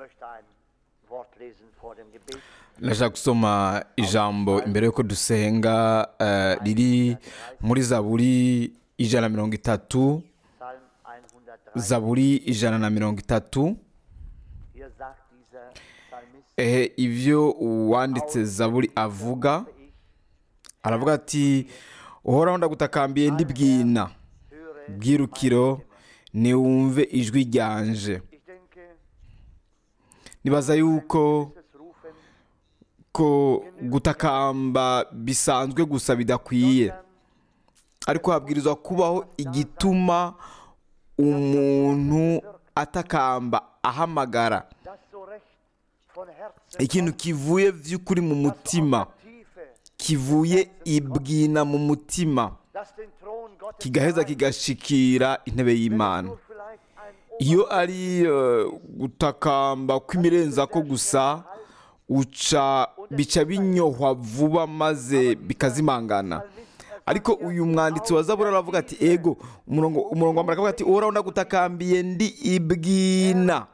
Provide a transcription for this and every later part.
Ndashaka gusoma ijambo imbere yuko dusenga riri muri Zaburi 130, Zaburi 130. Ivyo uwanditse Zaburi avuga, aravuga ati uhoraho ndagutakambiye ndi bwina bwirukiro niwumve ijwi ryanje. Nibaza yuko gutakamba bisanzwe gusa bidakwiye, ariko habwirizwa kubaho igituma umuntu atakamba ahamagara, ikintu kivuye vy'ukuri mu mutima, kivuye ibwina mu mutima, kigaheza kigashikira intebe y'Imana. Iyo ari gutakamba kw'imirenza ko gusa bica binyohwa vuba maze bikazimangana. Ariko uyu mwanditsi wa Zaburi aravuga ati ego, umurongo wa mbere akavuga ati uhoraho ndagutakambiye ndi ibwina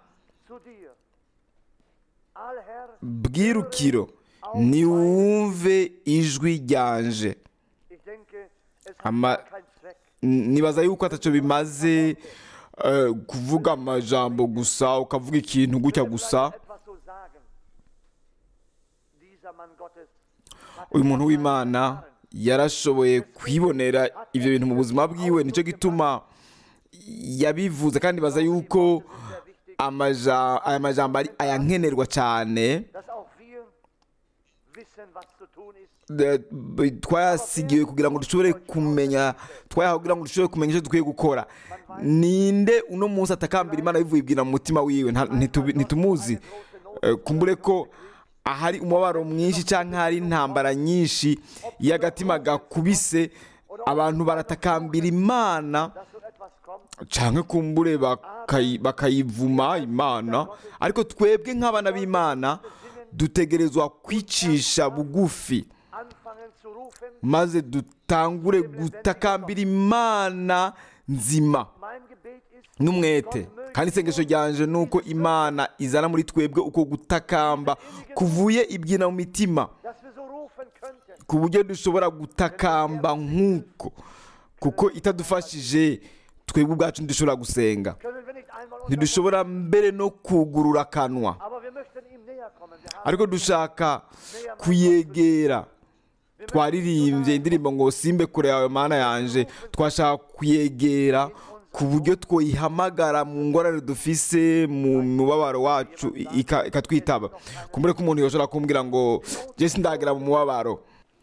bwirukiro niwumve ijwi ryanje. Nibaza yuko ataco bimaze kuvuga amajambo gusa, ukavuga ikintu gutya gusa. Uyu muntu w'Imana yarashoboye kwibonera ivyo bintu mu buzima bwiwe, nico gituma yabivuze, kandi baza yuko aya majambo ari ayankenerwa cyane. Twayasigiwe kugira ngo dushobore kumenya, icyo dukwiye gukora. Ninde uno munsi atakambira Imana bivuye ibwira mu mutima wiwe? Ntitumuzi. Kumbure ko ahari umubabaro mwinshi cyangwa hari intambara nyinshi y'agatima gakubise, abantu baratakambira Imana cyangwa kumbure bakayivuma Imana. Ariko twebwe nk'abana b'Imana dutegerezwa kwicisha bugufi maze dutangure gutakambira Imana nzima n'umwete. Kandi isengesho ryanje nuko Imana izana muri twebwe uko gutakamba kuvuye ibwina mu mitima, ku buryo dushobora gutakamba nk'uko, kuko itadufashije twebwe ubwacu ntidushobora gusenga, ntidushobora mbere no kugurura akanwa. Ariko dushaka kuyegera. Twaririmbye indirimbo ngo simbe kure yawe Mana yanje. Twashaka kuyegera ku buryo twoyihamagara mu ngorane dufise, mu mubabaro wacu ikatwitaba. Kumbure ko umuntu yoshobora kumbwira ngo je sindagera mu mubabaro.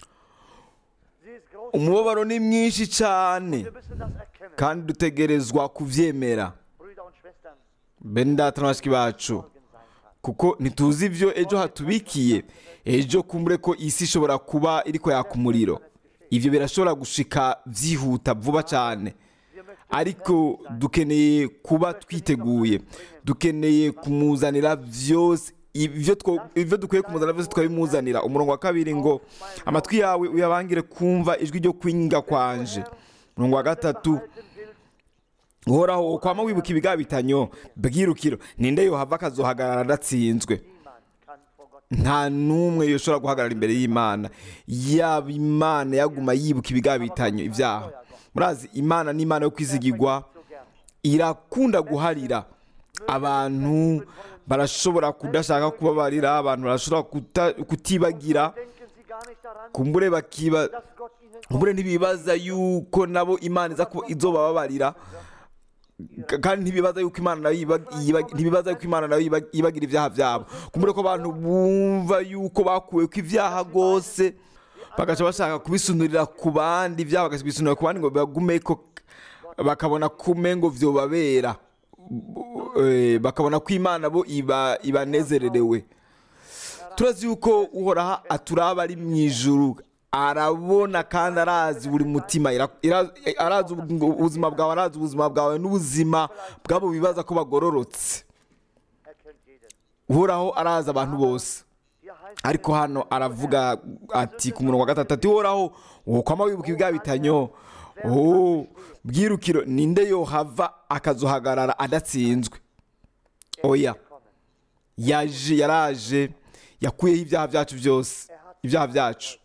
Umubabaro ni mwinshi cyane, kandi dutegerezwa kuvyemera. Bene data na bashiki bacu, kuko ntituzi ivyo ejo hatubikiye. Ejo kumbure ko isi ishobora kuba iriko yaka umuriro. Ivyo birashobora gushika vyihuta vuba cyane, ariko dukeneye kuba twiteguye. Dukeneye kumuzanira vyose ivyo dukwiye kumuzanira vyose, twabimuzanira. Umurongo wa kabiri ngo amatwi yawe uyabangire kumva ijwi ryo kwinga kwanje. Umurongo wa gatatu, uhoraho kwama wibuka ibigabitanyo bwirukiro ninde yohava akazohagarara adatsinzwe? Nta numwe yoshobora guhagarara imbere y'Imana, yaba Imana yaguma yibuka ibigabitanyo, ibyaha. Murazi Imana ni Imana yo kwizigirwa, irakunda guharira. Abantu barashobora kudashaka kubabarira, abantu barashobora kutibagira. Kumbure ntibibaza yuko nabo Imana izobababarira, kandi ntibibaza yuko Imana nayo yibagira ibyaha byabo. Kumbure ko abantu bumva yuko bakuwe ko ibyaha rwose, bagaca bashaka kubisunurira ku bandi, ibyaha bakabisunurira ku bandi ngo bagumeko, bakabona kume ngo vyobabera, bakabona ko Imana bo ibanezererewe. Turazi yuko uhoraho aturaba ari mu ijuru, arabona kandi arazi buri mutima, arazi ubuzima bwawe, arazi ubuzima bwawe n'ubuzima bwabo bibaza ko bagororotse. Uhoraho arazi abantu bose. Ariko hano aravuga ati ku murongo wa gatatu ati uhoraho wokwama wibuka ibigabitanyo bwirukiro ninde yohava akazohagarara adatsinzwe? Oya, yaraje yakuyeho ibyaha byacu byose, ibyaha byacu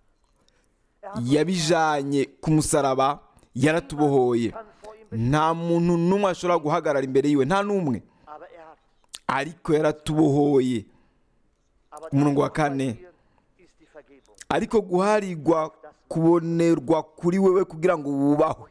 yabijanye ku musaraba, yaratubohoye. Nta muntu n'umwe ashobora guhagarara imbere yiwe, nta n'umwe, ariko yaratubohoye. Umurongo wa 4, ariko guharirwa kubonerwa kuri wewe kugira ngo wubahwe,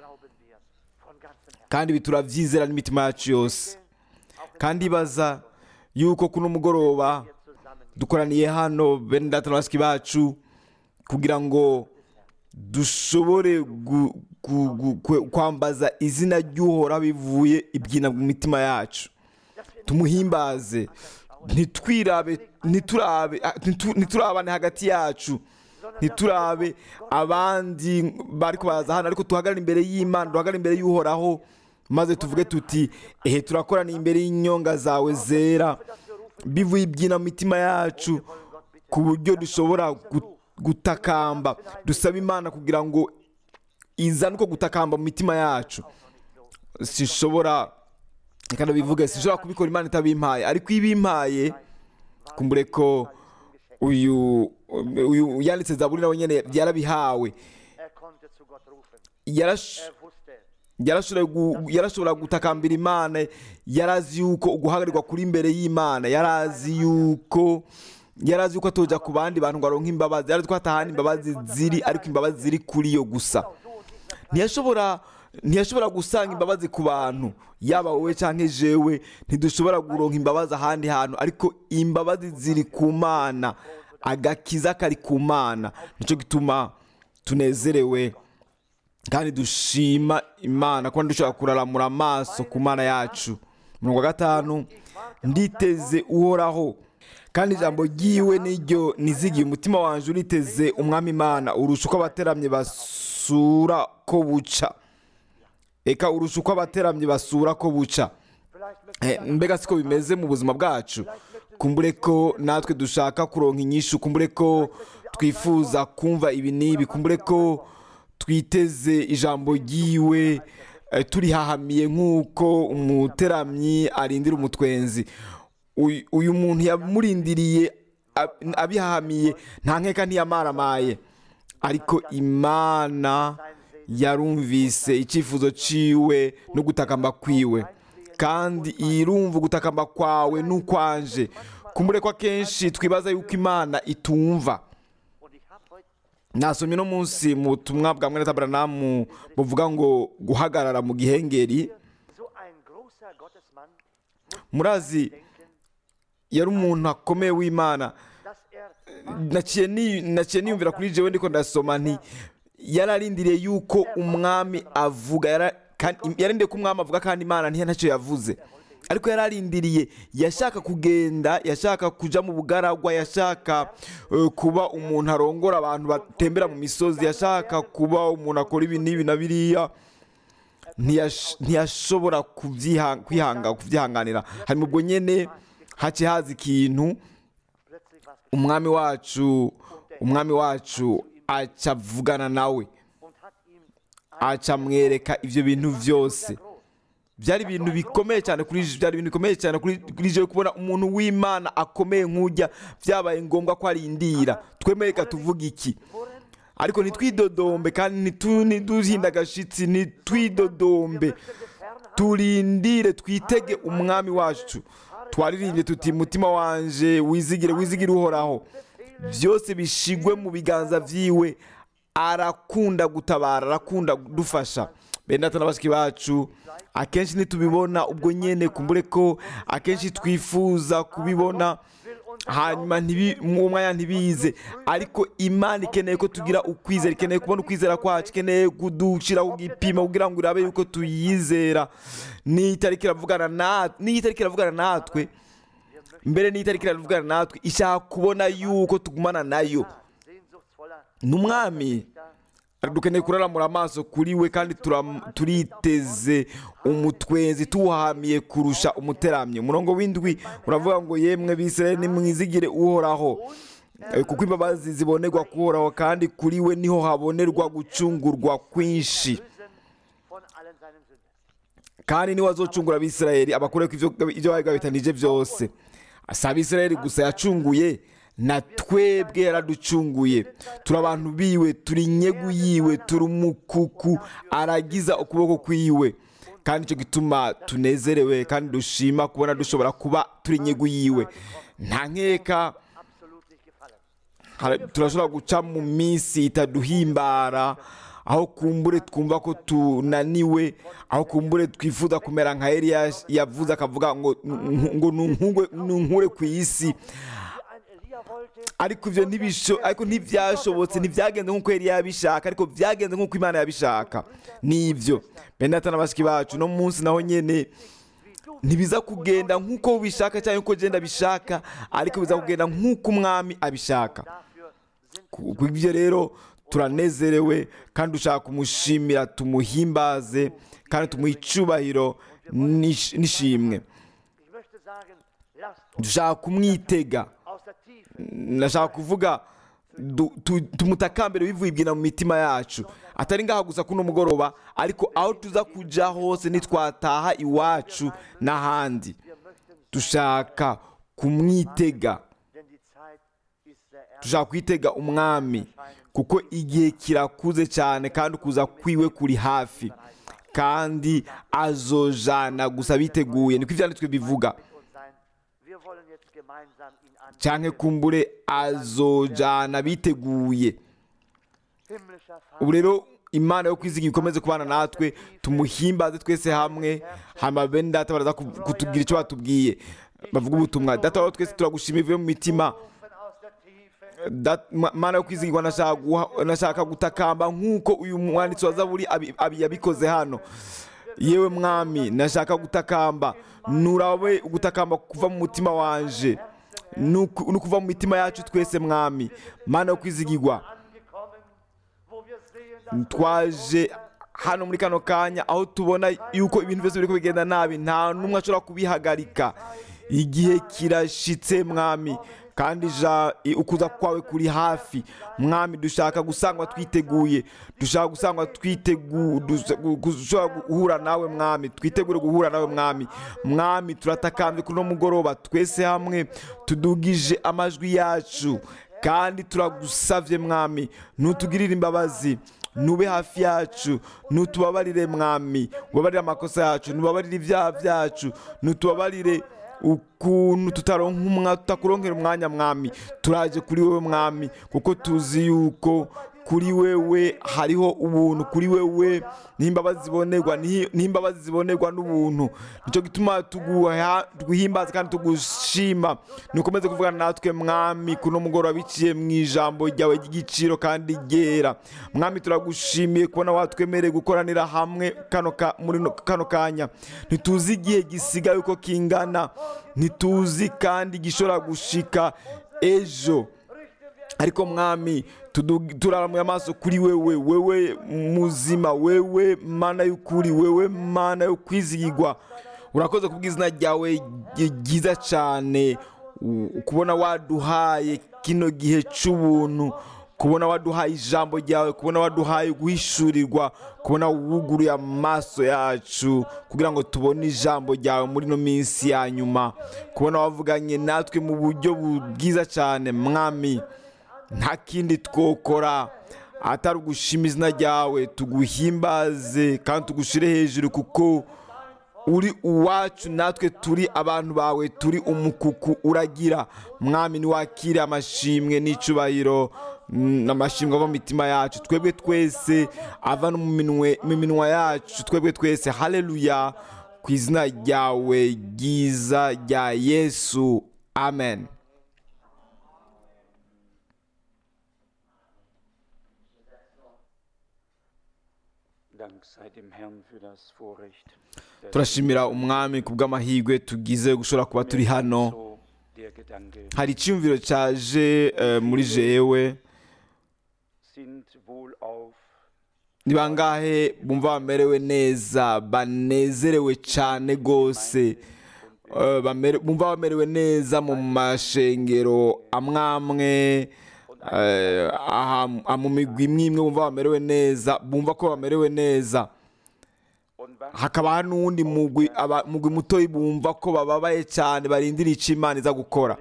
kandi ibi turabyizera n'imitima yacu yose. Kandi ibaza yuko kuno mugoroba dukoraniye hano bene data na bashiki bacu kugira ngo dushobore kwambaza izina ry'Uhoraho bivuye ibyina mu mitima yacu, tumuhimbaze, ntiturabane hagati yacu, ntiturabe abandi bari kubaza hano, ariko tuhagarare imbere y'Imana, duhagarare imbere y'Uhoraho, maze tuvuge tuti ehe turakoraniye imbere y'inyonga zawe zera, bivuye ibyina mu mitima yacu, ku buryo dushobora gutakamba. Dusaba Imana kugira ngo izane uko gutakamba mu mitima yacu. Sinshobora reka bivuge, sinshobora kubikora Imana itabimpaye, ariko ibimpaye kumbure ko uyu yanditse Zaburi nawe nyene yarabihawe, yarashobora gutakambira Imana. Yarazi yuko uguhagarirwa kuri imbere y'Imana, yarazi yuko atoja ku bandi bantu ngo aronke imbabazi, yarazi ko atahana imbabazi ziri, ariko imbabazi ziri kuri yo gusa. Ntiyashobora gusanga imbabazi ku bantu, yaba wowe canke jewe ntidushobora kuronka imbabazi ahandi hantu, ariko imbabazi ziri ku Mana, agakiza kari ku Mana. Nico gituma tunezerewe kandi dushima Imana kuba dushobora kuraramura amaso ku Mana yacu. Umurongo wa 5, nditeze Uhoraho kandi ijambo ryiwe niryo nizigiye, umutima wanje uriteze Umwami Imana. Urusha uko abateramye basura ko buca, eka urusha uko abateramye basura ko buca. Mbega siko bimeze mu buzima bwacu? Kumbure ko natwe dushaka kuronka inyishu, kumbure ko twifuza kumva ibi n'ibi, kumbure ko twiteze ijambo ryiwe turihahamiye nk'uko umuteramyi arindira umutwenzi. Uyu muntu yamurindiriye abihahamiye, nta nkeka ntiyamaramaye, ariko Imana yarumvise icyifuzo ciwe no gutakamba kwiwe, kandi irumva gutakamba kwawe n'ukwanje. Kumbure ko akenshi twibaza yuko Imana itumva. Nasomye no munsi mu butumwa bwa Mwene Branham buvuga ngo guhagarara mu gihengeri. Murazi yari umuntu akomeye w'Imana. Naciye niyumvira kuri jewe ndiko ndasoma nti yararindiriye yuko umwami avuga, yarindiriye ko umwami avuga, kandi Imana ntacyo yavuze, ariko yararindiriye. Yashaka kugenda, yashaka kuja mu bugaragwa, yashaka kuba umuntu arongora abantu batembera mu misozi, yashaka kuba umuntu akora ibi n'ibi na biriya. Ntiyashobora kubyihanganira. Hari ubwo nyene hace haza ikintu, umwami wacu acavugana nawe, acamwereka ivyo bintu vyose. Byari ibintu bikomeye cyane kuri jewe kubona umuntu w'Imana akomeye nk'ujya. Byabaye ngombwa ko arindira. Twemereka tuvuga iki? Ariko nitwidodombe kandi ntiduhinda agashitsi, nitwidodombe, turindire, twitege umwami wacu. Twaririmbye tuti mutima wanje wizigire Uhoraho, byose bishigwe mu biganza vyiwe. Arakunda gutabara, arakunda dufasha. Bene data na bashiki bacu, akenshi ntitubibona ubwo nyene, kumbure ko akenshi twifuza kubibona hanyuma mu mwanya ntibize, ariko Imana ikeneye ko tugira ukwizera, ikeneye kubona ukwizera kwacu, ikeneye kudushira ku gipimo kugira ngo irabe yuko tuyizera. N'itariki iravugana natwe, mbere n'itariki iravugana natwe, ishaka kubona yuko tugumana nayo. N'umwami dukeneye kuraramura amaso kuri we, kandi turiteze umutwenzi tuwahamiye kurusha umuteramyi. Umurongo w'indwi uravuga ngo yemwe Bisirayeli nimwizigire Uhoraho, kuko imbabazi zibonerwa kuhoraho, kandi kuri we niho habonerwa gucungurwa kwinshi. Kandi niwe azocungura Abisirayeli abakureko ibyo bari babitanije byose. si abisirayeli gusa yacunguye, na twebwe yaraducunguye. Turi abantu biwe, turi inyegu yiwe, turi umukuku aragiza ukuboko kwiwe, kandi icyo gituma tunezerewe kandi dushima kubona dushobora kuba turi inyegu yiwe. nta nkeka turashobora guca mu minsi itaduhimbara, aho kumbure twumva ko tunaniwe, aho kumbure twifuza kumera nka Eliya yavuze akavuga ngo nunkure ku isi, ariko ibyo ntibyashobotse, ntibyagenze nk'uko Eliya yabishaka, ariko byagenze nk'uko Imana yabishaka. Nibyo bene data na bashiki bacu, no munsi naho nyene ntibiza kugenda nk'uko ubishaka cyangwa uko genda bishaka, ariko biza kugenda nk'uko umwami abishaka. Kubw'ibyo rero turanezerewe kandi dushaka kumushimira, tumuhimbaze kandi tumuhe icyubahiro n'ishimwe. dushaka kumwitega, ndashaka kuvuga tumutakambere bivuye ibwina mu mitima yacu, atari ngaha gusa kuno mugoroba, ariko aho tuza kujya hose nitwataha iwacu n'ahandi. dushaka kumwitega, dushaka kwitega umwami, kuko igihe kirakuze cyane kandi ukuza kwiwe kuri hafi, kandi azojana gusa biteguye. niko ibyanditswe bivuga, cyangwa kumbure azojana biteguye. ubu rero Imana yo kwizigira ikomeze kubana natwe, tumuhimbaze twese hamwe. hama bene data baraza kutubwira icyo batubwiye, bavuga ubutumwa. data wabo twese turagushima ivuye mu mitima. Mana yo kwizigirwa, nashaka gutakamba nk'uko uyu mwanditsi wa Zaburi yabikoze hano. yewe mwami, nashaka gutakamba, nurabe gutakamba kuva mu mutima wanje, nukuva mu mitima yacu twese mwami. Mana yo kwizigirwa, twaje hano muri kano kanya aho tubona yuko ibintu byose biri bigenda nabi, nta n'umwe ashobora kubihagarika. igihe kirashitse mwami, kandi ukuza kwawe kuri hafi mwami. dushaka gusangwa twiteguye, dushaka gusangwa dushobora guhura nawe mwami, twitegure guhura nawe mwami. mwami, turatakambye kuri uno mugoroba twese hamwe, tudugije amajwi yacu, kandi turagusavye mwami, ntutugirire imbabazi, nube hafi yacu, ntutubabarire mwami, ubabarire amakosa yacu, ntubabarire ibyaha byacu, ntutubabarire ukuntu tutakuronkera umwanya mwami. turaje kuri wewe mwami, kuko tuzi yuko kuri wewe hariho ubuntu, kuri wewe n'imbabazi zibonerwa n'ubuntu. nicyo gituma tuguhimbaza kandi tugushima. nukomeze kuvugana natwe mwami kuno mugoroba biciye mu ijambo ryawe ry'igiciro kandi ryera. mwami, turagushimiye kubona watwemereye gukoranira hamwe muri kano kanya. ntituzi igihe gisigaye uko kingana, ntituzi kandi gishobora gushika ejo, ariko mwami, turaramuye amaso kuri wewe muzima, wewe Mana y'ukuri, wewe Mana yo kwizigirwa. urakoze kubw'izina ryawe ryiza cyane, kubona waduhaye kino gihe cy'ubuntu, kubona waduhaye ijambo ryawe, kubona waduhaye guhishurirwa, kubona wuguruye amaso yacu kugira ngo tubone ijambo ryawe muri no minsi ya nyuma, kubona wavuganye natwe mu buryo bwiza cyane mwami. nta kindi twokora atari ugushima izina ryawe, tuguhimbaze kandi tugushire hejuru, kuko uri uwacu, natwe turi abantu bawe, turi umukuku uragira. mwami, niwakire amashimwe n'icubahiro n'amashimwe ava mu mitima yacu, twebwe twese, ava no mu minwa yacu, twebwe twese. haleluya, ku izina ryawe ryiza rya Yesu, amen. turashimira umwami ku bw'amahirwe tugize gushobora kuba turi hano. hari icyumviro cyaje muri jewe. ni bangahe bumva bamerewe neza, banezerewe cyane rwose, bumva bamerewe neza mu mashengero amwamwe, mu migwi imwe bumva bamerewe neza, bumva ko bamerewe neza. hakaba n'uwundi mugwi mutoyi bumva ko bababaye cyane barindira icyo Imana iza gukora.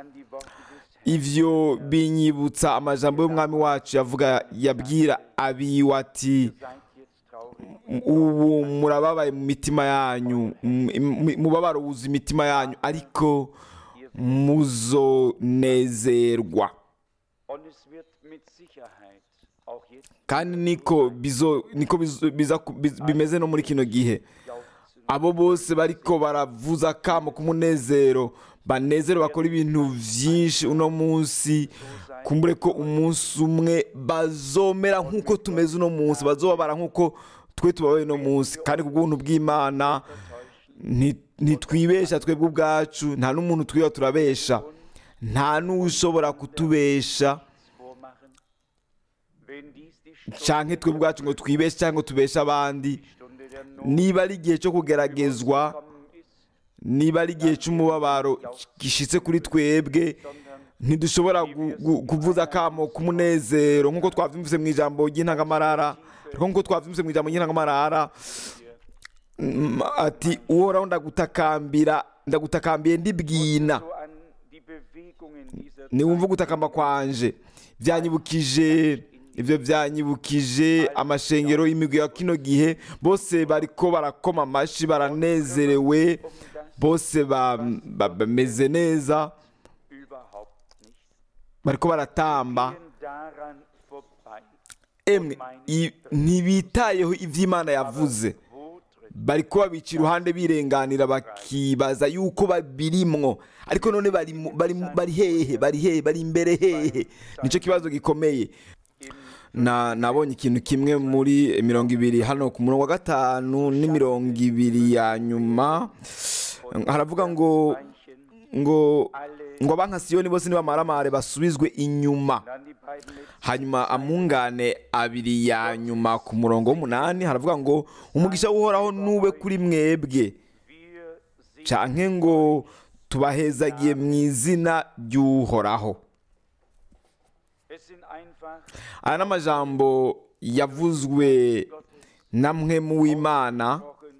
Ivyo binyibutsa amajambo y'umwami wacu yabwira abiwe ati ubu murababaye mu mitima yanyu, mubabaro wuzuye imitima yanyu, ariko muzonezerwa. Kandi niko bimeze no muri kino gihe. Abo bose bariko baravuza akamo k'umunezero, banezero bakora ibintu vyinshi uno munsi, kumbure ko umunsi umwe bazomera nk'uko tumeze uno munsi, bazobabara nk'uko twe tubabaye uno munsi. Kandi kubw'ubuntu bw'Imana ntitwibesha twebwe ubwacu, nta n'umuntu twiba turabesha, nta n'ushobora kutubesha canke twebwe ubwacu ngo twibeshe cyangwa ngo tubeshe abandi. Niba ari igihe cyo kugeragezwa, niba ari igihe cy'umubabaro gishitse kuri twebwe, ntidushobora kuvuza akamo k'umunezero nk'uko twavyumvise mu ijambo ry'intangamarara, ati uhoraho ndagutakambiye ndibwina, niwumva gutakamba kwanje. Ivyo vyanyibukije amashengero y'imigwi ya kino gihe, bose bariko barakoma amashi, baranezerewe, bose bameze neza, bariko baratamba. Emwe ntibitayeho ivy'Imana yavuze, bariko babica iruhande birenganira, bakibaza yuko babirimwo, ariko none bari hehe, bari imbere hehe? Nico kibazo gikomeye. Nabonye ikintu kimwe muri 20 hano ku murongo wa 5 n'20 ya nyuma, haravuga ngo abanka Siyoni bose nibamaramare basubizwe inyuma. Hanyuma amungane 2 ya nyuma ku murongo w'8 haravuga ngo umugisha w'Uhoraho nube kuri mwebwe, canke ngo tubahezagiye mu izina ry'Uhoraho. Aya n'amajambo yavuzwe na mpwemu w'Imana.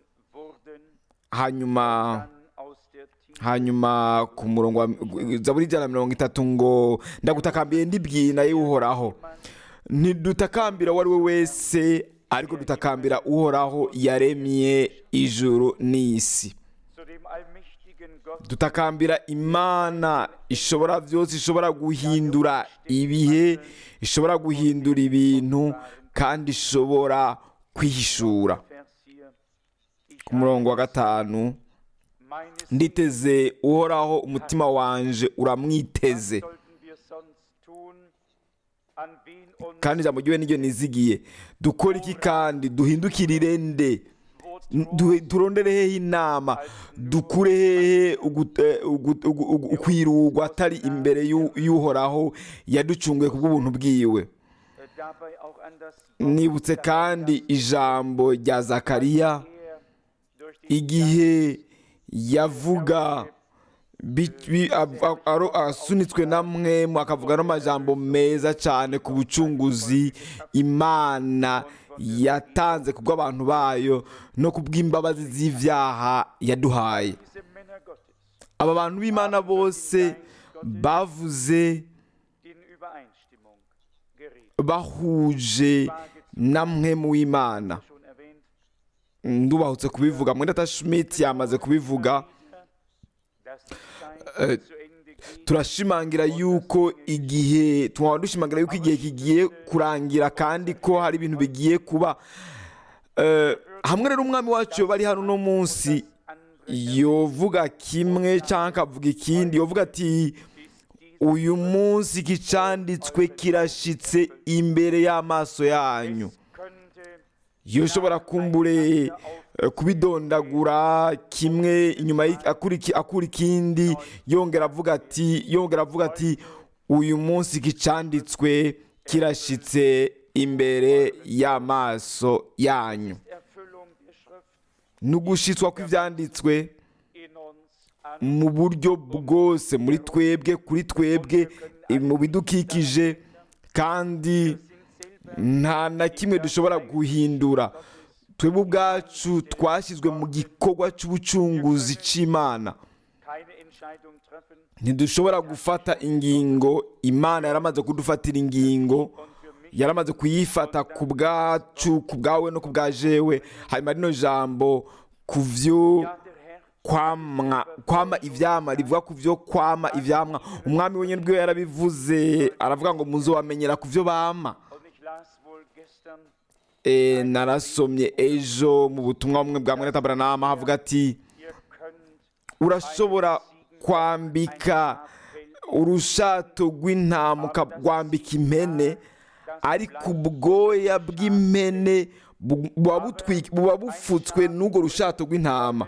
Hanyuma ku murongo wa Zaburi 130 ngo ndagutakambiye ndibwina y'Uhoraho. Ntidutakambira uwo ari we wese, ariko dutakambira Uhoraho yaremye ijuru n'isi. Dutakambira Imana ishobora byose, ishobora guhindura ibihe, ishobora guhindura ibintu, kandi ishobora kwihishura. Ku murongo wa 5, nditeze Uhoraho, umutima wanje uramwiteze. Kandi ijambo ryiwe niryo nizigiye. Dukora iki kandi? Duhindukirire nde? Turondere hehe inama? Dukure hehe ukwirugwa atari imbere y'Uhoraho yaducunguye kubw'ubuntu bwiwe? Nibutse kandi ijambo rya Zakariya igihe yavuga asunitswe na mpwemu, akavuga n'amajambo meza cyane ku bucunguzi Imana yatanze kubw'abantu bayo no kubw'imbabazi z'ivyaha yaduhaye. Aba bantu b'Imana bose bavuze bahuje na mpwemu w'Imana. Ndubahutse kubivuga, Mwenda Schmidt yamaze kubivuga. Turashimangira yuko igihe kigiye kurangira, kandi ko hari ibintu bigiye kuba. Hamwe rero umwami wacu bari hano no munsi yovuga kimwe cyangwa akavuga ikindi, yovuga ati uyu munsi kicanditswe kirashitse imbere y'amaso yanyu. Yoshobora kumbure kubidondagura kimwe inyuma akura ikindi, yongera avuga ati uyu munsi kicanditswe kirashitse imbere y'amaso yanyu. Nugushitswa kw'ivyanditswe mu buryo bwose muri twebwe, kuri twebwe, mu bidukikije, kandi nta na kimwe dushobora guhindura. twebwe ubwacu twashyizwe mu gikorwa cy'ubucunguzi cy'Imana. Ntidushobora gufata ingingo. Imana yaramaze kudufatira ingingo, yaramaze kuyifata ku bwacu, ku bwawe no ku bwa jewe. Hanyuma rino jambo ku byo kwama ivyama rivuga ku byo kwama ivyamwa. Umwami wenyine bwiwe yarabivuze, aravuga ngo muzobamenyera ku byo bama. Narasomye ejo mu butumwa bumwe bwa Mwene Branham havuga ati urashobora kwambika urushato rw'intama ukagwambika impene, ariko ubwoya bw'impene buba bufutswe n'urwo rushato rw'intama.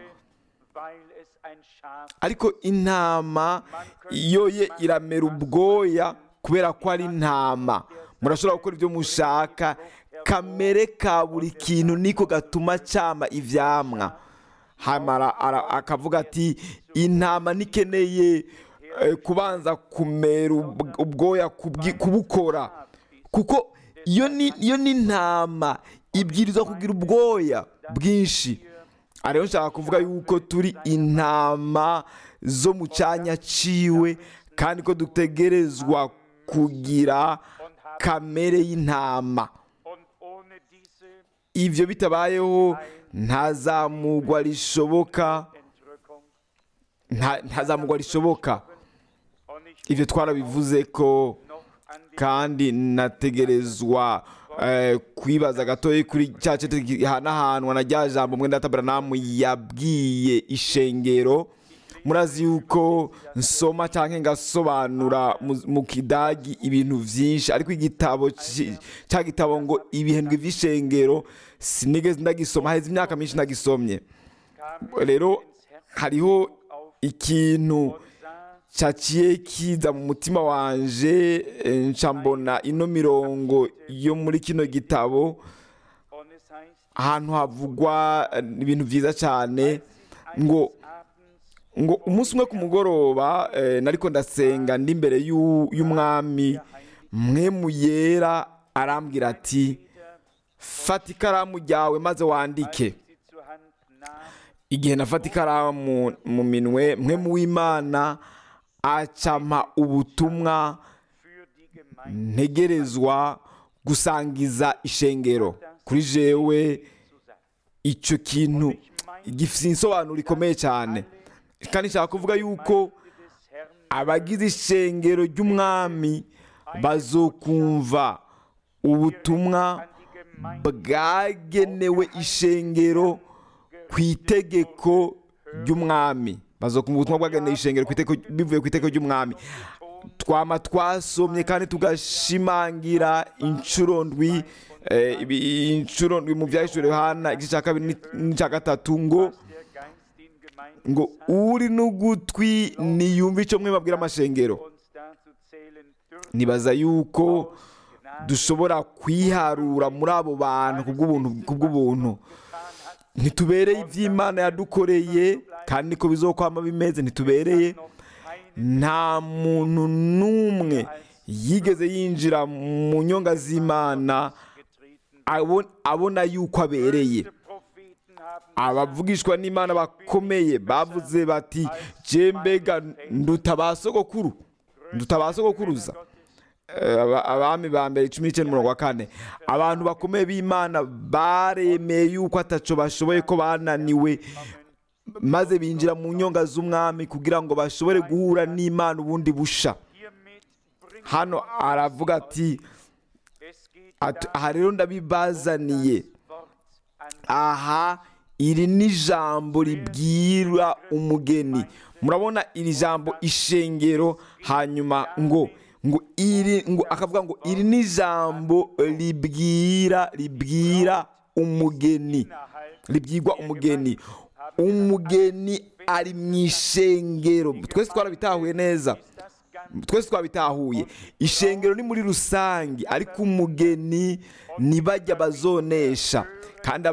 Ariko intama yo ye iramera ubwoya kubera ko ari intama. Murashobora gukora ibyo mushaka, kamere ka buri kintu niko gatuma cyama ivyamwa. Hamara akavuga ati intama nikeneye kubanza kumera ubwoya kubukora, kuko iyo ni intama ibwirizwa kugira ubwoya bwinshi. Ariyo nshaka kuvuga yuko turi intama zo mu cyanya ciwe, kandi ko dutegerezwa kugira kamere y'intama. Ivyo bitabayeho ntazamugwa rishoboka. Ivyo twarabivuze ko, kandi nategerezwa kwibaza gatoya kuri cya cete hanahanwa na rya jambo Mwene Branham yabwiye ishengero. Murazi yuko nsoma cyangwa ngasobanura mu Kidagi ibintu vyinshi, ariko igitabo cya gitabo ngo ibihendwe vy'ishengero sinigeze ndagisoma, haheze imyaka myinshi ndagisomye. Rero hariho ikintu cyaciye kiza mu mutima wanje, ncambona ino mirongo yo muri kino gitabo, ahantu havugwa ibintu vyiza cyane. ngo umunsi umwe ku mugoroba nariko ndasenga ndi imbere y'umwami, Mpwemu Yera arambwira ati fata ikaramu ryawe maze wandike. Igihe nafata ikaramu mu minwe, Mpwemu w'Imana acampa ubutumwa ntegerezwa gusangiza ishengero. Kuri jewe icyo kintu gifite insobanuro ikomeye cyane, kandi nshaka kuvuga yuko abagize ishengero ry'umwami bazokumva ubutumwa bwagenewe ishengero ku itegeko ry'umwami. Bazokumva ubutumwa bwagenewe ishengero bivuye ku itegeko ry'umwami. Twama twasomye kandi tugashimangira inshuro ndwi mu byahishuriwe Yohana igice cya 2 n'icya 3 ngo uri n'ugutwi niyumve icyo mwe babwira amashengero. Nibaza yuko dushobora kwiharura muri abo bantu kubw'ubuntu. Ntitubereye iby'Imana yadukoreye, kandi niko bizokwama bimeze. Ntitubereye. Nta muntu n'umwe yigeze yinjira mu nyonga z'Imana abona yuko abereye. Abavugishwa n'Imana bakomeye bavuze bati mbega nduta ba sogokuruza. Abami ba mbere 19:4. Abantu bakomeye b'Imana baremeye yuko ataco bashoboye, ko bananiwe, maze binjira mu nyonga z'umwami kugira ngo bashobore guhura n'Imana ubundi busha. Hano aravuga ati aha rero ndabibazaniye. Aha iri ni jambo ribwira umugeni. Murabona iri jambo ishengero, hanyuma ngo akavuga ngo iri ni jambo ribwira umugeni, ribwirwa umugeni. Umugeni ari mu ishengero. Twese twarabitahuye neza, twese twabitahuye. Ishengero ni muri rusange, ariko umugeni ni bajya bazonesha, kandi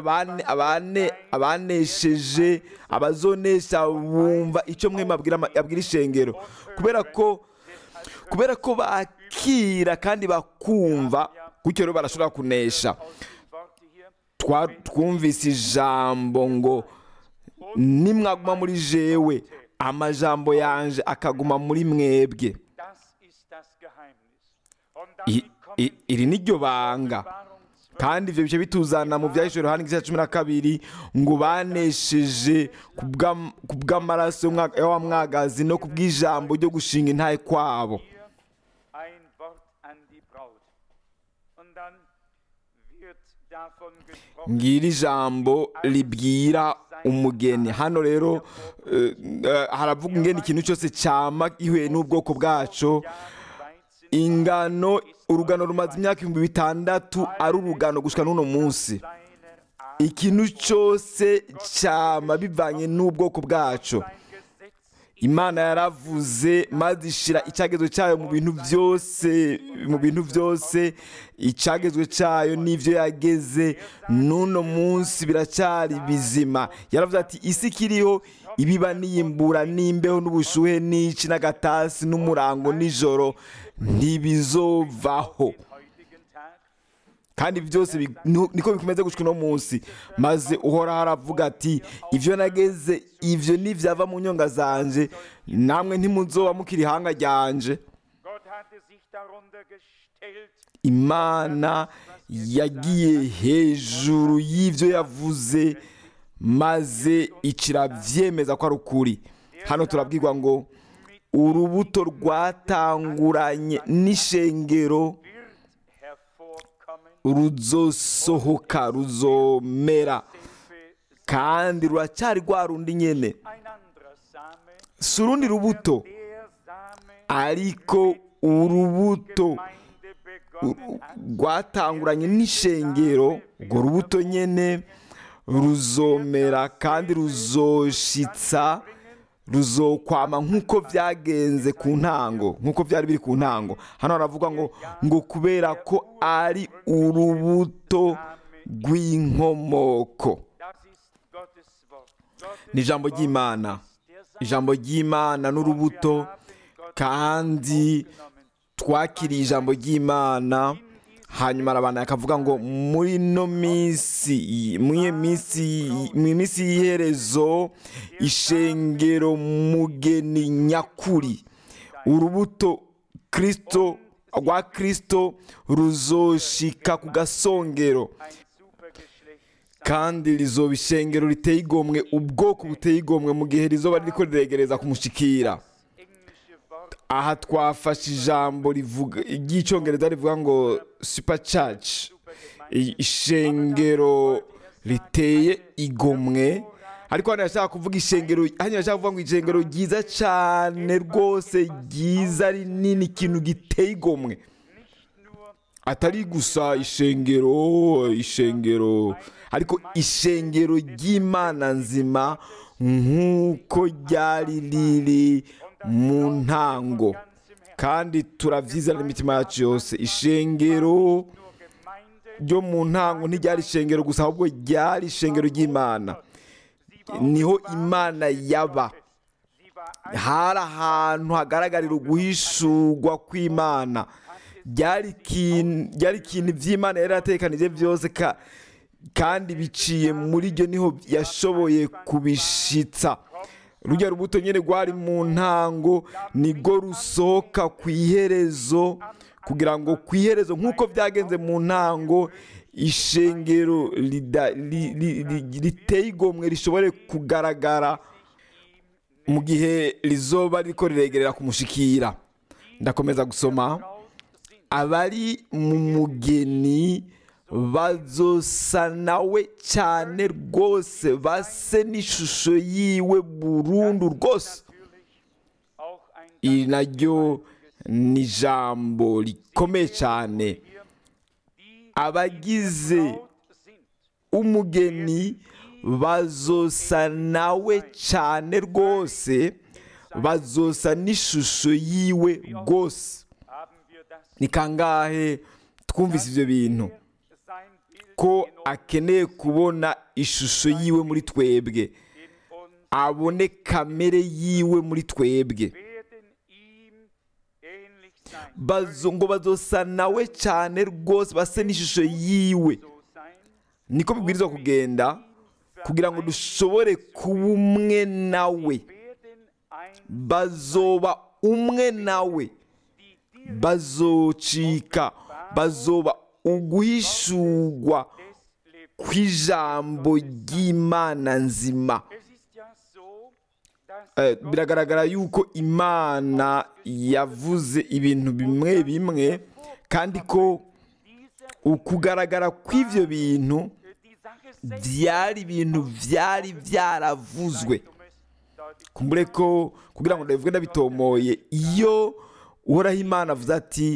abanesheje abazonesha bumva icyo mwe abwira ishengero, kubera ko bakira kandi bakumva, gutyo rero barashobora kunesha. twumvise ijambo ngo nimwaguma muri jewe amajambo yanje akaguma muri mwebwe. Iri ni ryo banga, kandi ibyo bice bituzana mu byahishuriwe Yohana igice cya 12 ngo banesheje ku bw'amaraso ya mwagazi no ku bw'ijambo ryo gushinga intahe kwabo. Ngiri ijambo ribwira umugeni. Hano rero haravuga ingene ikintu cyose cyama gihuye n'ubwoko bwaco. Ingano, urugano rumaze imyaka 6,000 ari urugano gushika n'uno munsi. Ikintu cyose cyama bivanye n'ubwoko bwaco. Imana yaravuze maze ishira icyagezo cyayo mu bintu byose icyagezo cyayo n'ivyo yageze n'uno munsi biracyari bizima. Yaravuze ati isi kiriho ibiba niyimbura n'imbeho n'ubushuhe n'ici n'agatasi n'umurango n'ijoro ntibizovaho. Kandi byose niko bikomeze gushika no munsi. Maze uhora haravuga ati ivyo nageze ivyo nivyava mu nyonga zanje, namwe ntimuzoba mukiri hanga ryanje. Imana yagiye hejuru y'ivyo yavuze maze ikiravyemeza ko ari ukuri. Hano turabwirwa ngo urubuto rwatanguranye n'ishengero ruzosohoka, ruzomera, kandi ruracyari rwa rundi nyene. Si urundi rubuto, ariko urubuto rwatanguranye n'ishengero. Urwo rubuto nyene ruzomera kandi ruzoshitsa, ruzokwama nk'uko byagenze ku ntango, nk'uko byari biri ku ntango. Hano haravuga ngo kubera ko ari urubuto rw'inkomoko. Ni ijambo ry'Imana. Ijambo ry'Imana n'urubuto, kandi twakiriye ijambo ry'Imana. Hanyuma arabana akavuga ngo muri no minsi, mu minsi y'iherezo ishengero mugeni nyakuri, urubuto Kristo rwa Kristo ruzoshika ku gasongero, kandi rizoba ishengero riteye igomwe, ubwoko buteye igomwe mu gihe rizoba ririko riregereza kumushikira. Aha twafashe ijambo ry'icyongereza rivuga ngo super church, ishengero riteye igomwe. Ariko hano yashaka kuvuga ishengero, hano yashaka kuvuga ngo ishengero ryiza cyane rwose, ryiza rinini, ikintu giteye igomwe. Atari gusa ishengero, ariko ishengero ry'Imana nzima nk'uko ryari riri mu ntango, kandi turavyizera n'imitima yacu yose. Ishengero ryo mu ntango ntiryari ishengero gusa, ahubwo ryari ishengero ry'Imana. Niho Imana yaba, hari ahantu hagaragarira uguhishurwa kw'Imana. Ryari ikintu ivy'Imana yari yatekanije byose, kandi biciye muri ryo niho yashoboye kubishitsa. Rujya rubuto nyene rwari mu ntango nigo rusohoka ku iherezo, kugira ngo ku iherezo nk'uko byagenze mu ntango ishengero riteye igomwe rishobore kugaragara mu gihe rizoba riko riregerera kumushikira. Ndakomeza gusoma. Abari mu mugeni bazosa nawe cyane rwose, base n'ishusho yiwe burundu rwose. Iri naryo ni ijambo rikomeye cyane. Abagize umugeni bazosa nawe cyane rwose, bazosa n'ishusho yiwe rwose. Ni kangahe twumvise ibyo bintu, ko akeneye kubona ishusho yiwe muri twebwe, abone kamere yiwe muri twebwe. Ngo bazosa nawe cyane rwose, base n'ishusho yiwe. niko bibwirizwa kugenda kugira ngo dushobore kuba umwe nawe. Bazoba umwe nawe, bazoba uguhishurwa kw'ijambo ry'Imana nzima. Biragaragara yuko Imana yavuze ibintu bimwe bimwe, kandi ko ukugaragara kw'ivyo bintu byari ibintu byari byaravuzwe. Kumbure ko kugira ngo ndabivuge ndabitomoye, iyo Uhoraho Imana avuze ati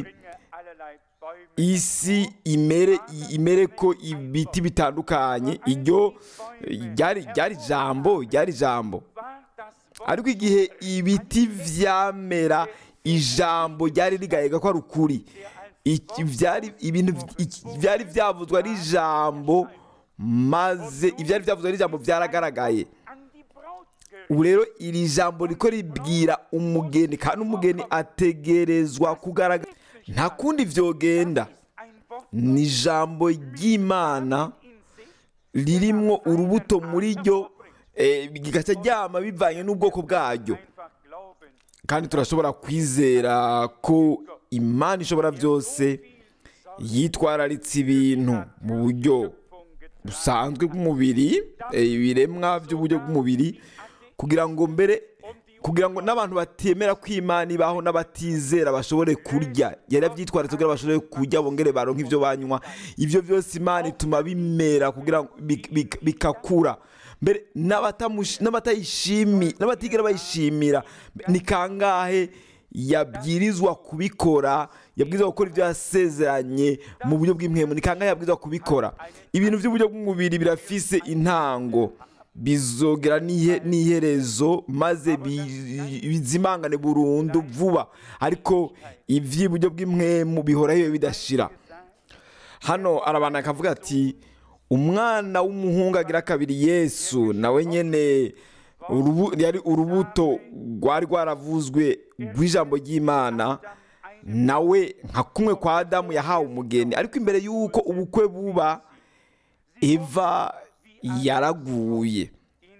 isi imere ko ibiti bitandukanye, iryo ryari ijambo. Ariko igihe ibiti vyamera, ijambo ryari rigayega ko ari ukuri. Ibintu byari byavuzwe ari ijambo, maze ibyari byavuzwe ari ijambo byaragaragaye. Ubu rero iri jambo riko ribwira umugeni, kandi umugeni ategerezwa kugaragara. Nta kundi vyogenda, ni ijambo ry'Imana ririmwo urubuto muri ryo, gigaca ryama bivanye n'ubwoko bwaryo. Kandi turashobora kwizera ko Imana ishobora byose yitwararitse ibintu mu buryo busanzwe bw'umubiri, ibiremwa by'uburyo bw'umubiri, kugira ngo n'abantu batemera ko Imana ibaho n'abatizera bashobore kurya. Yari abyitwararitse kugira bashobore kurya, bongere baronke ivyo banywa. Ivyo byose Imana ituma bimera kugira ngo bikakura. Mbere n'abatigera bayishimira, ni kangahe yabwirizwa kubikora, yabwirizwa gukora ibyo yasezeranye mu buryo bw'impwemu, ni kangahe yabwirizwa kubikora. Ibintu by'uburyo bw'umubiri birafise intango, bizogera n'iherezo, maze bizimangane burundu vuba. Ariko ivy'uburyo bw'impwemu bihoraho bidashira. Hano arabana akavuga ati umwana w'umuhungu agira kabiri Yesu, nawe nyene yari urubuto rwari rwaravuzwe rw'ijambo ry'Imana, nawe nka kumwe kwa Adamu yahawe umugeni. Ariko imbere y'uko ubukwe buba, Eva yaraguye.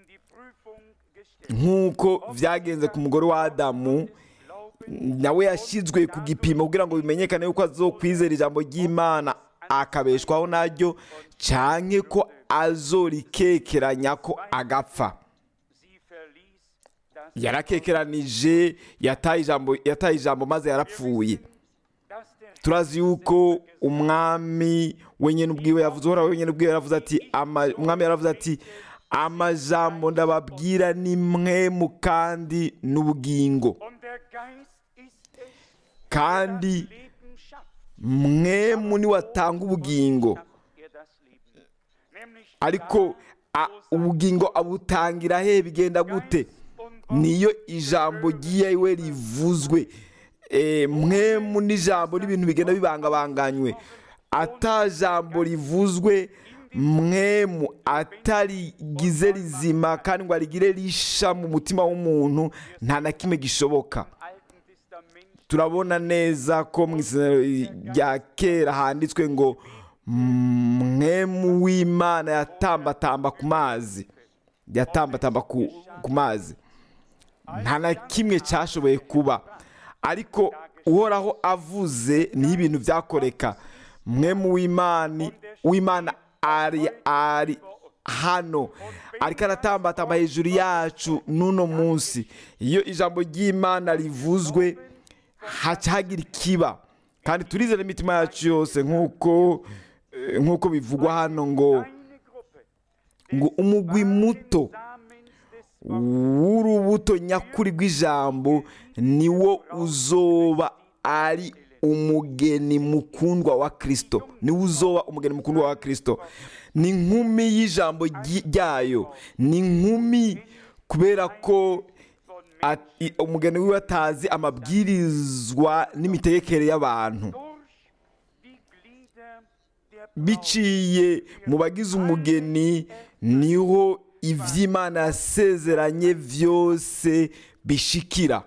Nk'uko vyagenze ku mugore wa Adamu, nawe yashizwe ku gipimo kugira ngo bimenyekane yuko azokwizera ijambo ry'Imana akabeshwaho naryo, canke ko azorikekeranya ko agapfa. Yarakekeranije, yataye ijambo maze yarapfuye. Turazi yuko umwami wenyene ubwiwe yavuze, Uhoraho wenyene ubwiwe yaravuze ati, umwami yaravuze ati, amajambo ndababwira ni mpwemu kandi n'ubugingo. Kandi mpwemu niwe atanga ubugingo, ariko ubugingo abutangira he? Bigenda gute? Niyo ijambo ryiwe rivuzwe. Mpwemu n'ijambo n'ibintu bigenda bibangabanganywe. Ata jambo rivuzwe, mpwemu atarigize rizima kandi ngo arigire risha mu mutima w'umuntu, nta na kimwe gishoboka. Turabona neza ko mu isezerano rya kera handitswe ngo mpwemu w'Imana yatambatamba ku mazi, ku mazi. Nta na kimwe cyashoboye kuba, ariko Uhoraho avuze niho ibintu byakoreka. Mpwemu w'Imana ari hano, ariko aratambatamba hejuru yacu n'uno munsi. Iyo ijambo ry'Imana rivuzwe, haca hagira ikiba, kandi turizera imitima yacu yose, nk'uko bivugwa hano ngo umugwi muto w'urubuto nyakuri rw'ijambo niwo uzoba ari umugeni mukundwa wa Kristo. Niwe uzoba umugeni mukundwa wa Kristo. Ni inkumi y'ijambo ryayo, ni inkumi kubera ko umugeni wiwe atazi amabwirizwa n'imitegekere y'abantu. Biciye mu bagize umugeni niho ivy'Imana yasezeranye vyose bishikira.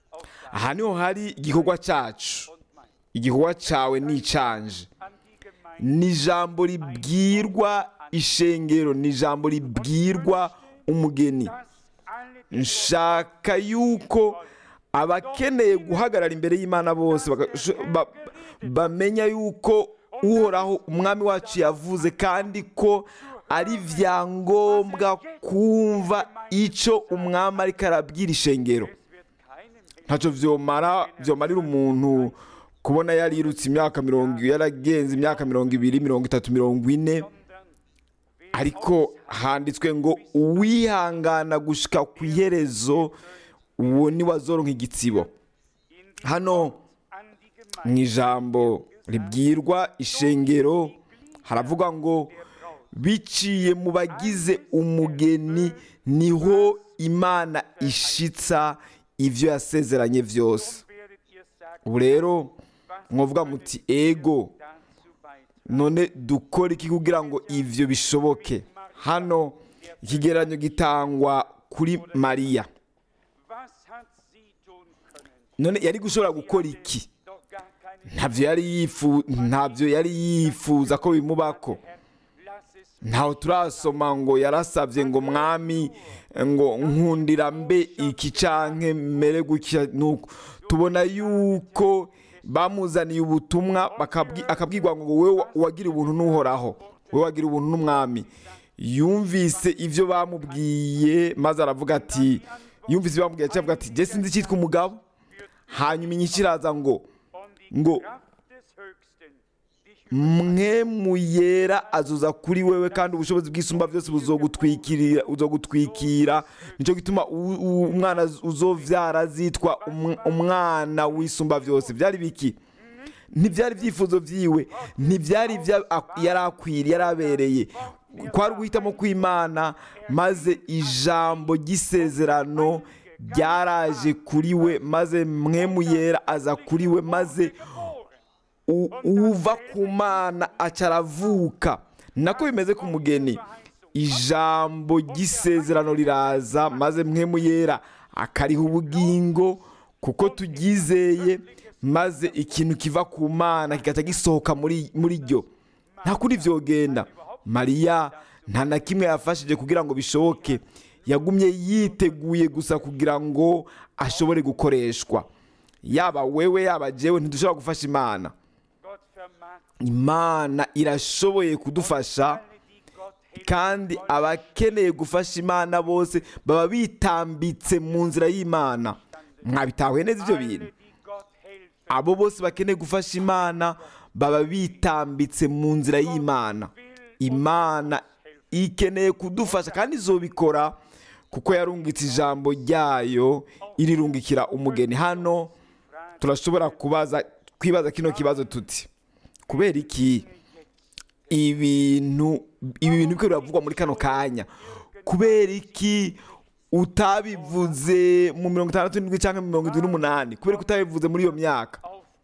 Aha niho hari igikorwa cacu, igikorwa cawe n'icanje. ni ijambo ribwirwa ishengero, ni ijambo ribwirwa umugeni. Nshaka yuko abakeneye guhagarara imbere y'Imana bose bamenya yuko uhoraho umwami wacu yavuze, kandi ko ari vyangombwa kumva icyo umwami ariko arabwira ishengero. Ntacyo vyomarira umuntu kubona yarirutse yaragenze imyaka 20, 30, 40, ariko handitswe ngo uwihangana gushika ku iherezo uwo ni wazoronka igitsibo. Hano mu ijambo ribwirwa ishengero haravuga ngo biciye mu bagize umugeni niho Imana ishitsa ivyo yasezeranye vyose. Ubu rero mwovuga muti ego, none dukora iki kugira ngo ivyo bishoboke? Hano ikigereranyo gitangwa kuri Mariya. None yari gushobora gukora iki? Ntabyo yari yifuza ko bimubako. Ntaho turasoma ngo yarasabye ngo mwami ngo nkundira mbe iki canke mere gutya nuko. Tubona yuko bamuzaniye ubutumwa akabwirwa ngo wewe wagira ubuntu n'uhoraho, wewe wagira ubuntu n'umwami. Yumvise ivyo bamubwiye maze aravuga ati, yumvise ivyo bamubwiye avuga ati je sinzi cyitwa umugabo. Hanyuma inyikiraza ngo Mwemu Yera azuza kuri wewe, kandi ubushobozi bw'isumba byose uzogutwikira. Nicyo gituma umwana uzovyara azitwa umwana w'isumba byose. Byari biki? Ntibyari ibyifuzo byiwe, ntibyari yari akwiriye, yari abereye. Kwari guhitamo kw'Imana, maze ijambo ry'isezerano ryaraje kuri we, maze Mwemu Yera aza kuri we, maze uva ku Mana acaravuka. Nako bimeze ku mugeni. Ijambo ry'isezerano riraza, maze Mwemu Yera akariha ubugingo kuko turyizeye, maze ikintu kiva ku Mana kigaca gisohoka muri ryo. Nta kuri vyogenda. Mariya nta na kimwe yafashije kugira ngo bishoboke. Yagumye yiteguye gusa kugira ngo ashobore gukoreshwa. Yaba wewe yaba jewe ntidushobora gufasha Imana. Imana irashoboye kudufasha, kandi abakeneye gufasha Imana bose baba bitambitse mu nzira y'Imana. Mwabitahuye neza ibyo bintu? Abo bose bakeneye gufasha Imana baba bitambitse mu nzira y'Imana. Imana ikeneye kudufasha kandi izobikora kuko yarungitse ijambo ryayo irirungikira umugeni. Hano turashobora kwibaza kino kibazo tuti, kubera iki ibintu biko biravugwa muri kano kanya? Kubera iki utabivuze mu 67 cyangwa 78? Kubera ko utabivuze muri iyo myaka?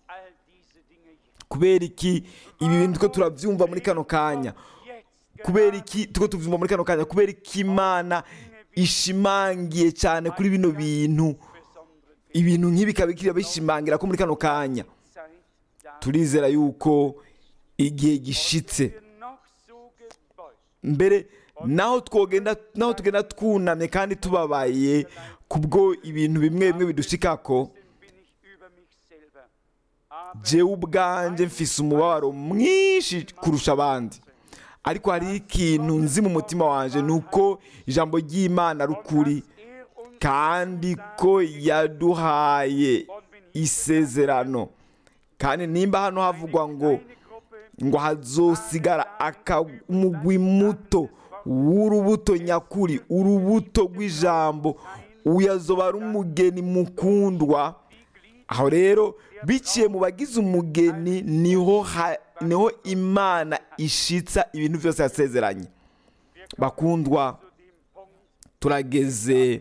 Kubera iki ibi bintu ko turavyumva muri kano kanya? Kubera iki tuko tuvyumva muri kano kanya? Kubera iki Imana ishimangiye cyane kuri bino bintu? Ibintu nk'ibi kabikira bishimangira ko muri kano kanya. Turizera yuko igihe gishitse. Mbere naho tugenda twunamye kandi tubabaye kubwo ibintu bimwe bimwe bidushikako, jewe ubwanje mfise umubabaro mwinshi kurusha abandi, ariko hari ikintu nzi mu mutima wanje, nuko ijambo ry'Imana rukuri, kandi ko yaduhaye isezerano. Kandi nimba hano havugwa ngo hazosigara umugwi muto w'urubuto nyakuri, urubuto rw'ijambo, uyazoba ari umugeni mukundwa. Aho rero biciye mu bagize umugeni niho Imana ishitsa ibintu byose yasezeranye. Bakundwa, turageze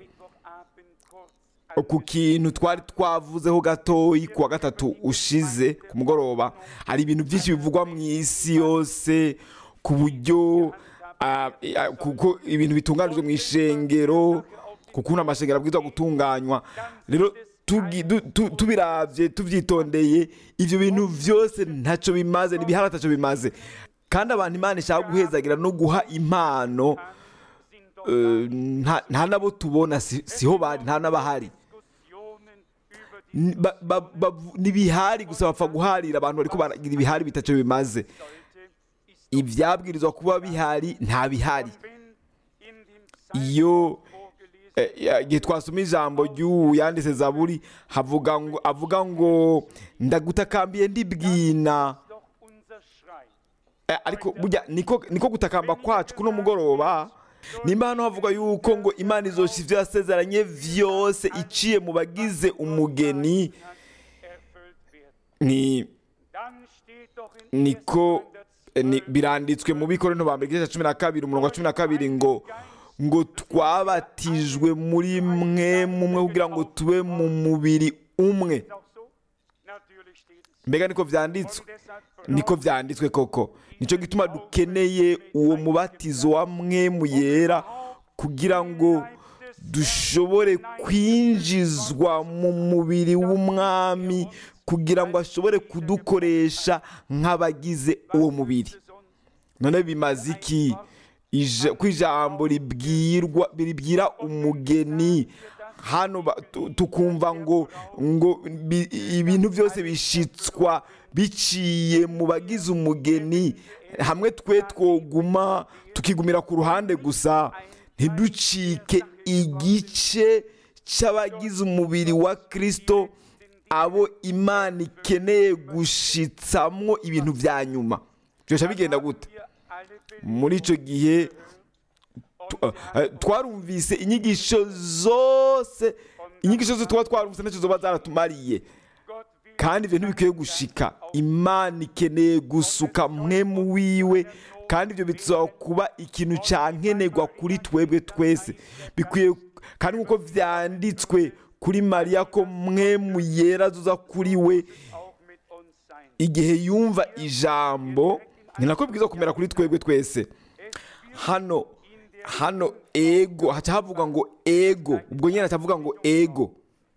ku kintu twari twavuzeho gatoyi kuwa gatatu ushize ku mugoroba. Hari ibintu byinshi bivugwa mu isi yose ku buryo kuko ibintu bitunganijwe mu ishengero, kuko amashengero abwirizwa gutunganywa. Rero tubiravye tuvyitondeye ivyo bintu vyose ntacyo bimaze, n'ibihara ntacyo bimaze. Kandi abantu Imana ishaka guhezagira no guha impano nta nabo tubona, siho bari, nta n'abahari, n'ibihari gusa bapfa guharira abantu bariko baragira ibihari bitacyo bimaze. Ivyabwirizwa kuba bihari nta bihari. Iyo igihe twasoma ijambo ry'ubu yanditse Zaburi avuga ngo ndagutakambiye ndibwina, ariko burya niko gutakamba kwacu kuno mugoroba. Nimba hano havuga yuko ngo Imana izosha ivyo yasezeranye vyose iciye mu bagize umugeni, niko biranditswe mu Bikorinto ba mbere igice cya 12 umurongo wa 12 ngo twabatijwe muri mwe kugira ngo tube mu mubiri umwe. Mbega niko vyanditswe koko. Nico gituma dukeneye uwo mubatizo wa mwemu yera kugira ngo dushobore kwinjizwa mu mubiri w'umwami, kugira ngo ashobore kudukoresha nk'abagize uwo mubiri. None bimaze iki ko ijambo ribwira umugeni hano tukumva ngo ibintu byose bishitswa biciye mu bagize umugeni, hamwe twe twoguma tukigumira ku ruhande gusa, ntiducike igice cy'abagize umubiri wa Kristo, abo Imana ikeneye gushitsamwo ibintu vya nyuma. Byosha bigenda gute? Muri ico gihe twarumvise inyigisho zose tuba twarumvise ntacyo zoba zaratumariye, kandi ibyo ntibikwiye gushika. Imana ikeneye gusuka mwemu wiwe, kandi ibyo bituzaba kuba ikintu cyankenerwa kuri twebwe twese. Bikwiye kandi nk'uko vyanditswe kuri Mariya ko mwemu yera azoza kuri we igihe yumva ijambo, ni nako bwiza kumera kuri twebwe twese. Hano ego haca havuga ngo ego, ubwo nyine hacavuga ngo ego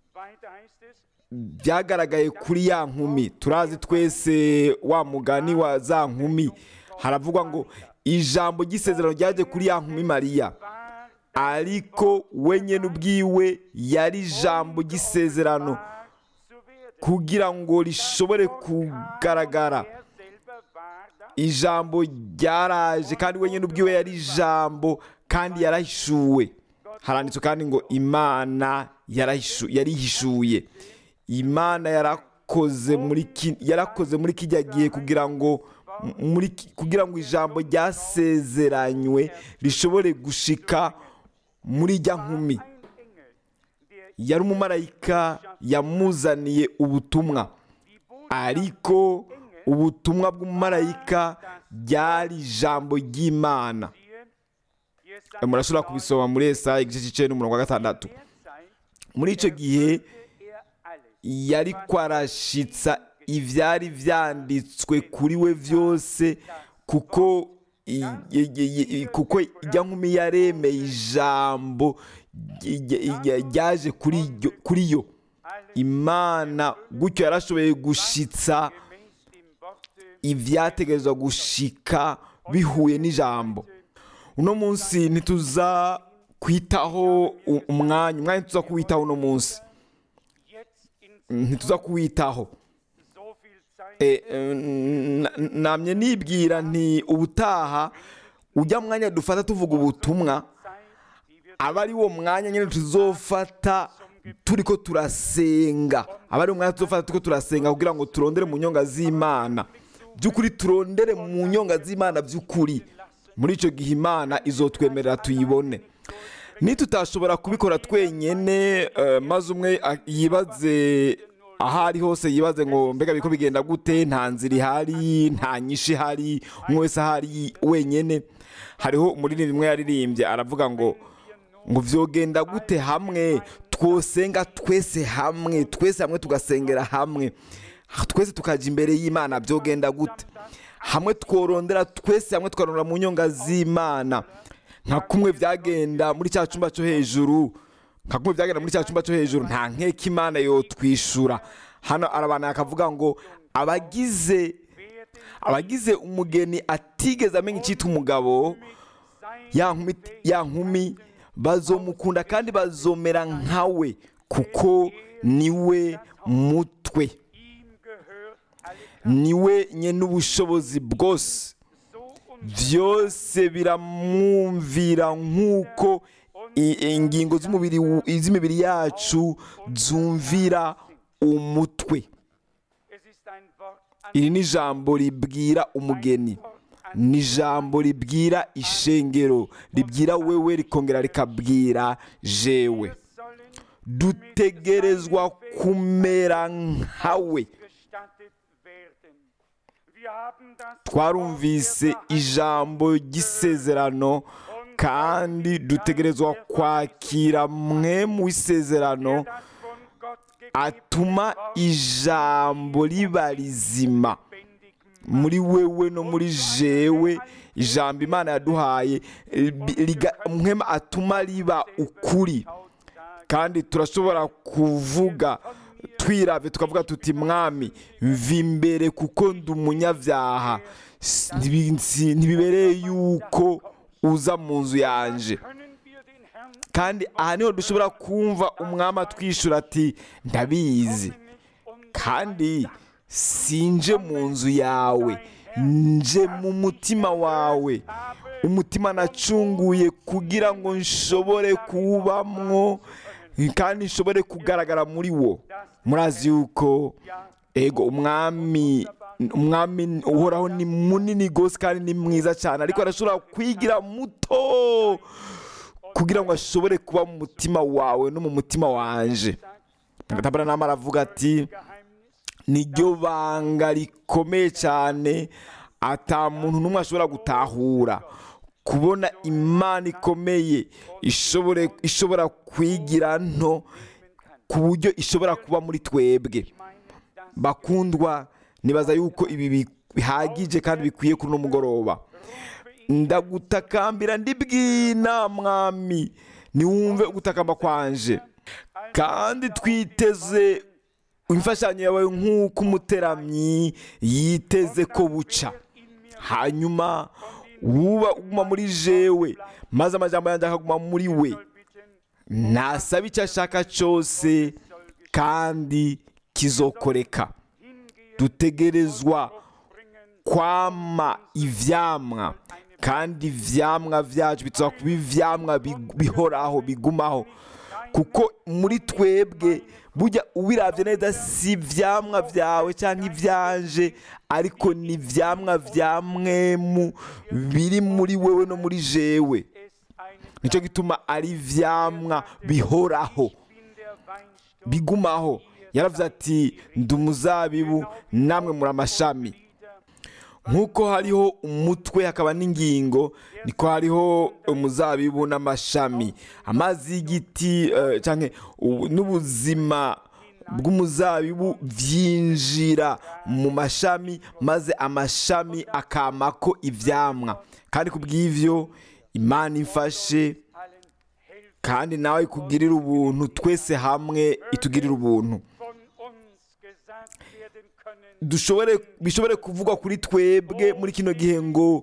byagaragaye kuri ya nkumi. Turazi twese wa mugani wa za nkumi, haravugwa ngo ijambo ry'isezerano ryaje kuri ya nkumi Mariya, ariko we nyene ubwiwe yari ijambo ry'isezerano kugira ngo rishobore kugaragara. Ijambo ryaraje kandi we nyene ubwiwe yari ijambo kandi yarahishuwe. Haranditswe kandi ngo Imana yarihishuye. Imana yarakoze muri kijya gihe kugira ngo ijambo ryasezeranywe rishobore gushika muri jya nkumi. Yari umumarayika yamuzaniye ubutumwa, ariko ubutumwa bw'umumarayika ryari ijambo ry'Imana. Murashobora kubisoma muri Yesaya igice c'9 umurongo wa 6. Muri ico gihe yari kwarashitsa ivyari vyanditswe kuri we vyose, kuko ijya nkumi yaremeye ijambo ryaje kuri yo. Imana gutyo yarashoboye gushitsa ivyategerezwa gushika bihuye n'ijambo. Uno munsi ntituza kwitaho umwanya tuza kuwitaho uno munsi, ntituza kuwitaho. Namye nibwira nti ubutaha ujya mwanya dufata tuvuga ubutumwa, aba ari wo mwanya nyine tuzofata turiko turasenga, kugira ngo turondere mu nyonga z'Imana by'ukuri, turondere mu nyonga z'Imana by'ukuri. Muri ico gihe Imana izotwemerera tuyibone. Nitutashobora kubikora twenyene, maze umwe yibaze ahari hose, yibaze ngo mbega biko bigenda gute, nta nzira ihari, nta nyinshi ihari, umwe wese ahari wenyene. Hariho umuririmbyi umwe yaririmbye aravuga ngo vyogenda gute hamwe twosenga twese hamwe tugasengera hamwe, twese tukaja imbere y'Imana, vyogenda gute hamwe tworondera twese hamwe twarondera mu nyonga z'Imana, nka kumwe vyagenda muri cya cyumba cyo hejuru, nka kumwe byagenda muri cya cyumba cyo hejuru, nta nkeka Imana yo twishura. Hano arabana akavuga ngo abagize umugeni atigeze amenya icyitwa umugabo, ya nkumi bazomukunda kandi bazomera nkawe, kuko niwe mutwe, niwe nyene ubushobozi bwose, byose biramwumvira nk'uko ingingo z'imibiri yacu zumvira umutwe. Iri ni ijambo ribwira umugeni, ni ijambo ribwira ishengero, ribwira wewe rikongera rikabwira jewe. Dutegerezwa kumera nkawe. Twarumvise ijambo ry'isezerano kandi dutegerezwa kwakira mwemu w'isezerano atuma ijambo riba rizima muri wewe no muri jewe. Ijambo Imana yaduhaye mwema atuma riba ukuri, kandi turashobora kuvuga twiravye tukavuga tuti mwami mva imbere kuko ndi umunyabyaha, ntibibereye yuko uza mu nzu yanje. Kandi aha niho dushobora kumva umwami atwishura ati ndabizi, kandi sinje mu nzu yawe, nje mu mutima wawe, umutima nacunguye kugira ngo nshobore kuwubamwo kandi nshobore kugaragara muri wo. Murazi yuko ego umwami uhoraho ni munini gose kandi ni mwiza cyane, ariko arashobora kwigira muto kugira ngo ashobore kuba mu mutima wawe no mu mutima wanje. Agatabara nama aravuga ati niryo banga rikomeye cyane ata muntu n'umwe ashobora gutahura, kubona Imana ikomeye ishobora kwigira nto ku buryo ishobora kuba muri twebwe. Bakundwa, nibaza yuko ibi bihagije kandi bikwiye kuri uno mugoroba. Ndagutakambira ndibwina mwami, niwumve ugutakamba kwanje, kandi twiteze imfashanyo yawe nk'uko umuteramyi yiteze ko buca. Hanyuma uguma muri jewe, maze amajambo yanjye akaguma muri we. Nasaba icyo ashaka cyose kandi kizokoreka. Dutegerezwa kwama ivyamwa, kandi ivyamwa vyacu bitwa kuba ivyamwa bihoraho bigumaho, kuko muri twebwe burya ubiravye neza si ivyamwa vyawe cyangwa ivyanje, ariko ni ivyamwa vya mwemu biri muri wewe no muri jewe. Nicyo gituma ari ivyamwa bihoraho bigumaho. Yaravuze ati ndi umuzabibu namwe muri amashami. Nk'uko hariho umutwe hakaba n'ingingo, niko hariho umuzabibu n'amashami. Amazi y'igiti cyangwa n'ubuzima bw'umuzabibu byinjira mu mashami, maze amashami akamako ivyamwa. Kandi kubw'ivyo Imana imfashe kandi nawe ikugirira ubuntu, twese hamwe itugirira ubuntu. Bishobore kuvugwa kuri twebwe muri kino gihe ngo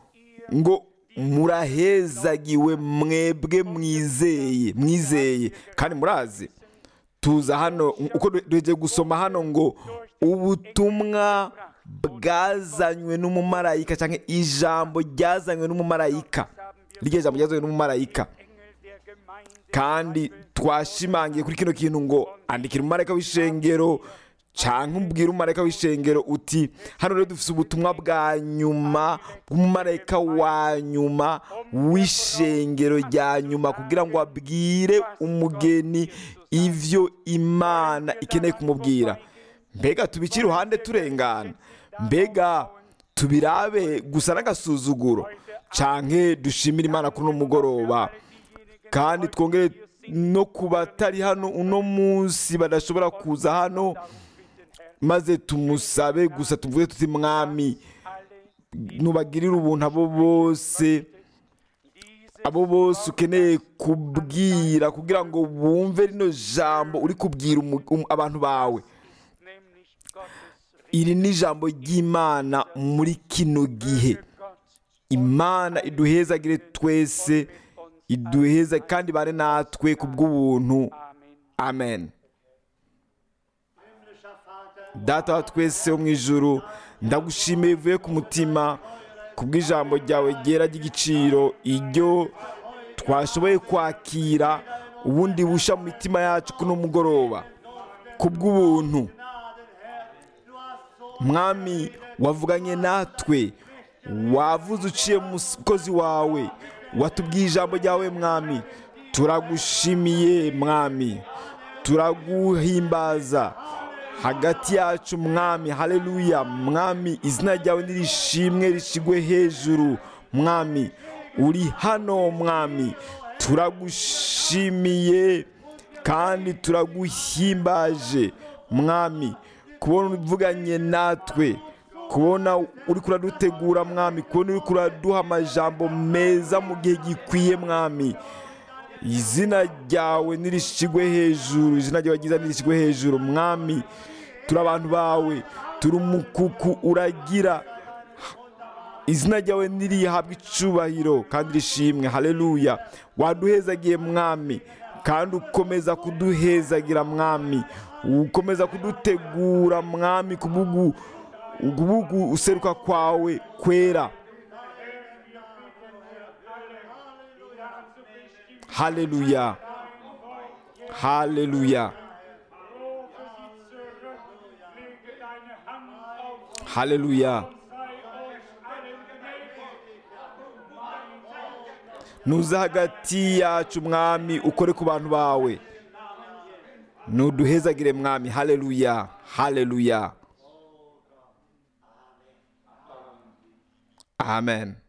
murahezagiwe mwebwe mwizeye. Kandi murazi tuza hano uko duhejeje gusoma hano ngo ubutumwa bwazanywe n'umumarayika, cyangwa ijambo ryazanywe n'umumarayika, iryo jambo ryazanywe n'umumarayika. Kandi twashimangiye kuri kino kintu ngo andikira umumarayika w'ishengero, cyangwa umbwira umumarayika w'ishengero uti hano rero dufite ubutumwa bwa nyuma bw'umumarayika wa nyuma w'ishengero rya nyuma, kugira ngo abwire umugeni ivyo Imana ikeneye kumubwira. Mbega tubicire iruhande turengana? Mbega tubirabe gusa n'agasuzuguro? Canke dushimira Imana kuri uno mugoroba? Kandi twongere no kubatari hano uno munsi badashobora kuza hano, maze tumusabe gusa tuvuge tuti mwami nubagirire ubuntu abo bose abo bose ukeneye kubwira kugira ngo bumve rino jambo uri kubwira abantu bawe. Iri ni ijambo ry'Imana muri kino gihe. Imana iduhezagire twese, iduheza kandi bane natwe ku bw'ubuntu. Amen. Data wa twese wo mu ijuru, ndagushimiye bivuye ku mutima ku bw'ijambo ryawe ryera ry'igiciro, iryo twashoboye kwakira ubundi busha mu mitima yacu kuno mugoroba ku bw'ubuntu. Mwami, wavuganye natwe, wavuze uciye mu mukozi wawe, watubwiye ijambo ryawe. Mwami, turagushimiye. Mwami, turaguhimbaza hagati yacu. Mwami, haleluya. Mwami, izina ryawe nirishimwe, rishigwe hejuru. Mwami, uri hano. Mwami, turagushimiye kandi turaguhimbaje. Mwami, kubona uvuganye natwe, kubona uri kuradutegura. Mwami, kubona uri kuraduha amajambo meza mu gihe gikwiye. Mwami, izina ryawe nirishigwe hejuru, izina ryawe ryiza nirishigwe hejuru. Mwami, turi abantu bawe, turi umukuku uragira. Izina ryawe nirihabwa icubahiro kandi rishimwe. Haleluya. Waduhezagiye Mwami, kandi ukomeza kuduhezagira Mwami, ukomeza kudutegura Mwami kubugu useruka kwawe kwera. Haleluya, haleluya, haleluya. Nuza hagati yacu Mwami, ukore ku bantu bawe, nuduhezagire Mwami. Haleluya, haleluya. Amen.